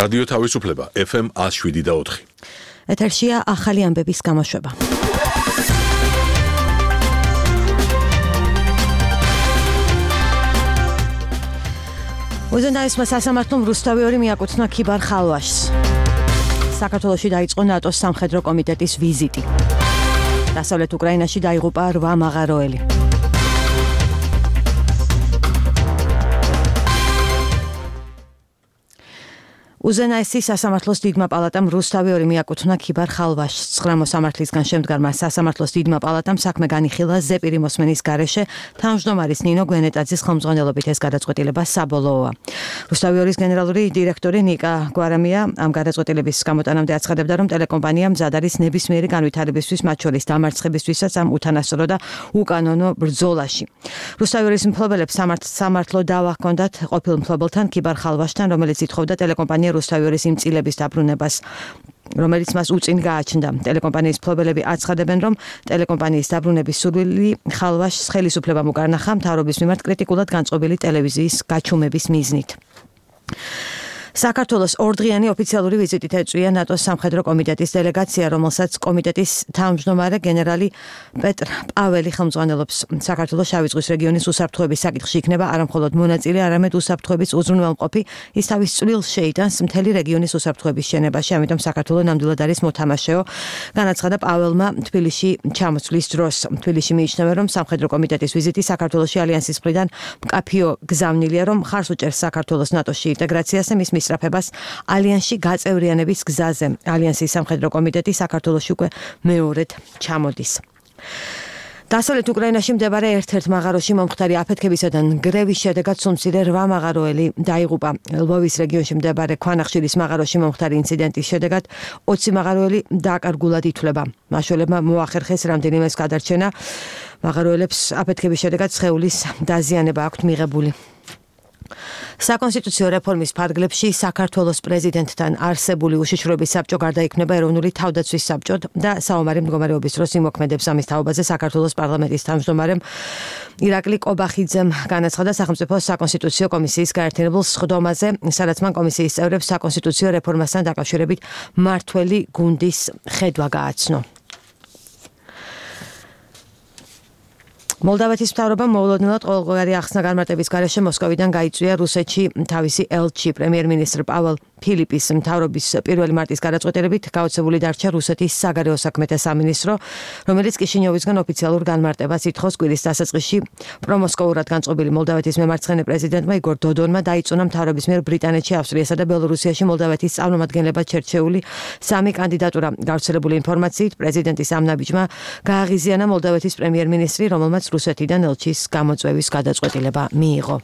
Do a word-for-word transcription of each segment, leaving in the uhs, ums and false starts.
რადიო თავისუფლება ეფ ემ one oh seven და four. ეთერშია ახალი ამბების გამოშვება. უზენაესმა სასამართლომ რუსთავი ორი მიაკუთვნა ქიბარ ხალვაშს. საქართველოში დაიწყო ნატოს სამხედრო კომიტეტის ვიზიტი. დასავლეთ უკრაინაში დაიღუპა რვა მაღაროელი. უზენაესი სასამართლოს დიდმა პალატამ რუსთავი ორი მიაკუთვნა ქიბარ ხალვაშს. ცხრა მოსამართლისგან შემდგარმა სასამართლოს დიდმა პალატამ საქმე განიხილა ზეპირი მოსმენის გარეშე თავმჯდომარის ნინო გვენეტაძის ხელმძღვანელობით. ეს გადაწყვეტილება საბოლოოა. რუსთავი ორის გენერალური დირექტორი ნიკა გვარამია ამ გადაწყვეტილების გამოტანამდე აცხადებდა, რომ ტელეკომპანია მზად არის ნებისმიერი განვითარებისთვის, მათ შორის დამარცხებისთვისაც ამ უთანასწორო და უკანონო ბრძოლაში. რუსთავი ორის მფლობელებს სამართლო დავა ჰქონდათ ყოფილ მფლობელთან ქიბარ ხალვაშთან, რომელიც ითხოვდა ტელეკომპანია რუსთავი ორის იმ წილების დაბრუნებას, რომელიც მას უწინ გააჩნდა. ტელეკომპანიის მფლობელები აცხადებენ, რომ ტელეკომპანიის დაბრუნების სურვილი ხალვაშს ხელისუფლებამ უკარნახა მთავრობის მიმართ კრიტიკულად განწყობილი ტელევიზიის გაჩუმების მიზნით. საქართველოს ორდღიანი ოფიციალური ვიზიტით ეწვია ნატოს სამხედრო კომიტეტის დელეგაცია, რომელსაც კომიტეტის თავმჯდომარე გენერალი პეტრ პაველი ხელმძღვანელობს. საქართველოს შავი ზღვის რეგიონის უსაფრთხოების საკითხში იქნება არამხოლოდ მონაწილე, არამედ უსაფრთხოების უზრუნველმყოფი. ის თავის წვლილს შეიტანს მთელი რეგიონის უსაფრთხოების შენებაში, ამიტომ საქართველო ნამდვილად არის მოთამაშეო. განაცხადა პაველმა თბილისში ჩამოსვლის დროს. თბილისში მიიჩნევა, რომ სამხედრო კომიტეტის ვიზიტი საქართველოში ალიანსის მხრიდან მკაფიო გზავნილია, რომ ხარს უჭერს საქართველოს ნატოში ინტეგრაციას და მის მისწრაფებას ალიანსში გაწევრიანების გზაზე. ალიანსის სამხედრო კომიტეტი საქართველოში უკვე მეორედ ჩამოდის. დასავლეთ უკრაინაში მდებარე ერთ-ერთ მაღაროში მომხდარი აფეთქებისა და ნგრევის შედეგად სულ-მცირე რვა მაღაროელი დაიღუპა. ლვოვის რეგიონში მდებარე ქვანახშირის მაღაროში მომხდარი ინციდენტის შედეგად ოცი მაღაროელი დაკარგულად ითვლება. მაშველებმა მოახერხეს რამდენიმეს გადარჩენა. მაღაროელებს აფეთქების შედეგად სხეულის დაზიანება აქვთ მიღებული. საკონსტიტუციო რეფორმის ფარგლებში საქართველოს პრეზიდენტთან არსებული უშიშროების საბჭო გარდაიქმნება ეროვნული თავდაცვის საბჭოდ და საომარი მდგომარეობის დროს იმოქმედებს. ამის თაობაზე საქართველოს პარლამენტის თავმჯდომარემ ირაკლი კობახიძემ განაცხადა სახელმწიფო საკონსტიტუციო კომისიის გაერთიანებულ სხდომაზე, სადაც მან კომისიის წევრებს საკონსტიტუციო რეფორმასთან დაკავშირებით მმართველი გუნდის ხედვა გააცნო. მოლდავეთის მთავრობამ მოულოდნელად ყოველგვარი ახსნა განმარტების გარეშე მოსკოვიდან გაიწვია რუსეთში თავისი ელჩი. პრემიერ-მინისტრ პაվել ფილიპის მთავრობის პირველი მარტის გადაწყვეტილებით გაოცებული დარჩა რუსეთის საგარეო საქმეთა სამინისტრო, რომელიც კიშინიოვისგან ოფიციალურ განმარტებას ითხოვს. კვირის დასაწყისში პრომოსკოვურად განწყობილი მოლდავეთის მემარცხენე პრეზიდენტმა იგორ დოდონმა დაიწუნა მთავრობის მიერ ბრიტანეთში, ავსტრიასა და ბელორუსიაში მოლდავეთის წარმომადგენლებად შერჩეული სამი კანდიდატურა. გავრცელებული ინფორმაციით, პრეზიდენტის ამ ნაბიჯმა გააღიზიანა მოლდავეთის პრემიერ-მინისტრი, რომელმაც რუსეთიდან ელჩის გამოწვევის გადაწყვეტილება მიიღო.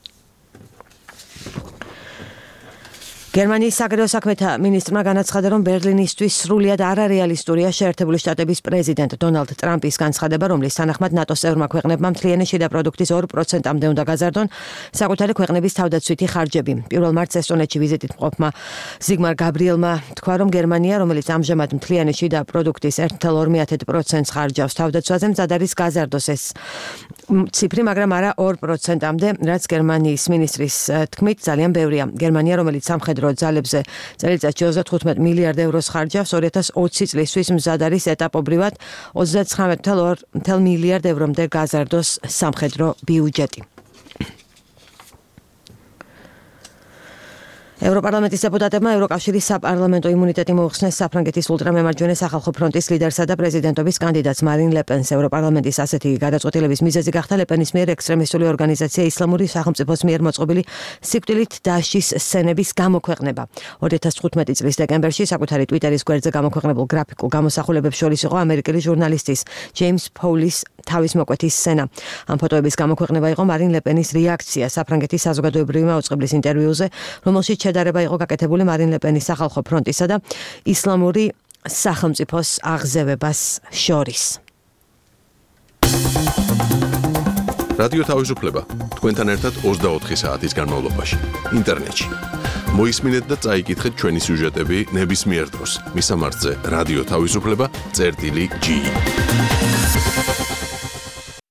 გერმანიის საგარეო საქმეთა მინისტრმა განაცხადა, რომ ბერლინისთვის სრულიად არარეალისტურია შეერთებული შტატების პრეზიდენტ დონალდ ტრამპის განცხადება, რომლის თანახმად ნატოს წევრმა ქვეყნებმა მთლიანი შიდა პროდუქტის ორ პროცენტამდე უნდა გაზარდონ საკუთარი ქვეყნების თავდაცვითი ხარჯები. პირველ მარტს ესტონეთში ვიზიტით მყოფმა ზიგმარ გაბრიელმა თქვა, რომ გერმანია, რომელიც ამჟამად მთლიანი შიდა პროდუქტის one point two პროცენტს ხარჯავს თავდაცვაზე, მზად არის გაზარდოს ეს ციფრი, მაგრამ არა ორ პროცენტამდე, რაც გერმანიის მინისტრის თქმით ძალიან ბევრია. გერმანია, რომელიც სამხედრო ძალებზე წელიწადში ოცდათხუთმეტ მილიარდ ევროს ხარჯავს, ორი ათას ოცი წლისთვის მზად არის ეტაპობრივად ოცდაცხრამეტ მილიარდ ევრომდე გაზარდოს სამხედრო ბიუჯეტი. ევროპარლამენტის დეპუტატებმა ევროკავშირის საპარლამენტო იმუნიტეტი მოუხსნეს საფრანგეთის ულტრამემარჯვენე სახალხო ფრონტის ლიდერსა და პრეზიდენტობის კანდიდატს მარინ ლეპენს. ევროპარლამენტის ასეთი გადაწყვეტილების მიზეზი გახდა ლეპენის მიერ ექსტრემისტული ორგანიზაცია ისლამური სახელმწიფოს მიერ მოწყობილი სიკვდილით დასჯის სცენების გამოქვეყნება. ორი ათას თხუთმეტი წლის დეკემბერში საკუთარი ტვიტერის გვერდზე გამოქვეყნებულ გრაფიკულ გამოსახულებებს შორის იყო ამერიკელი ჟურნალისტის ჯეიმს ფოულის თავის მოკვეთის სცენა. ამ ფოტოების გამოქვეყნება იყო მარინ ლეპენის რეაქცია საფრანგეთის საზოგადოებრივი მაუწყებლის ინტერვიუზე, რომელშიც შედარება იყო გაკეთებული მარინ ლეპენის სახალხო ფრონტისა და ისლამური სახელმწიფოს აღზევებას შორის. რადიო თავისუფლება თქვენთან ერთად ოცდაოთხი საათის განმავლობაში ინტერნეტში. მოისმინეთ და წაიკითხეთ ჩვენი სიუჟეტები ნებისმიერ დროს. მისამართზე რადიო თავისუფლება წერტილი ჯი.